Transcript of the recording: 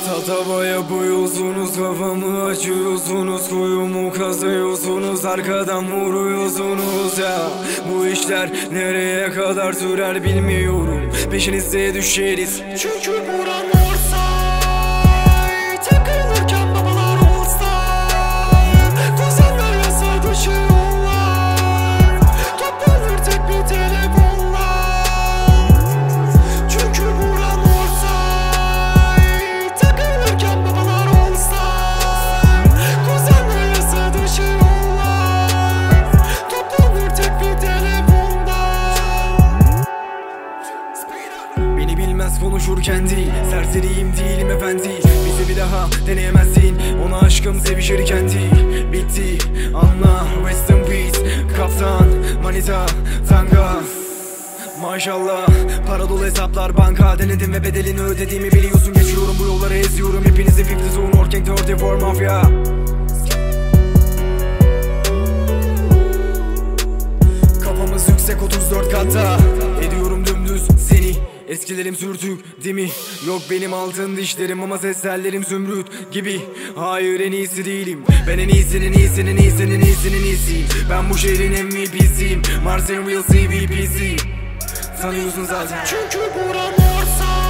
Tatava yapıyorsunuz, kafamı açıyorsunuz, kuyumu kazıyorsunuz, arkadan vuruyorsunuz ya. Bu işler nereye kadar sürer bilmiyorum, peşinize düşeriz. Çünkü buram orsay, takılırken babalar olsay, kuzenler yasa dışı yollar, toplanır tek bir telefonla. Çünkü buram orsay, takılırken babalar olsay, kuzenler yasa dışı yollar, toplanır tek bir telefonda. Beni bilmez konuşurken değil, serseriyim değilim efendi. Bizi bir daha deneyemezsin, ona aşkım sevişirken değil. Bitti anla, rest in peace. Kaptan, manita, tanga. Maşallah, para dolu hesaplar banka. Denedim ve bedelini ödediğimi biliyorsun. Geçiyorum bu yolları, eziyorum hepinizi. 50 zone, working 34 mafya. Kafamız yüksek 34 katta, ediyorum dümdüz seni. Eskilerim sürtük değil mi? Yok benim altın dişlerim ama ses tellerim zümrüt gibi. Hayır en iyisi değilim, ben en iyisinin iyisinin iyisinin iyisinin iyisiyim. Ben bu şehrin MVP'siyim, Mars and Real CVP'siyim. Sanıyorsun zaten. Çünkü buram orsay,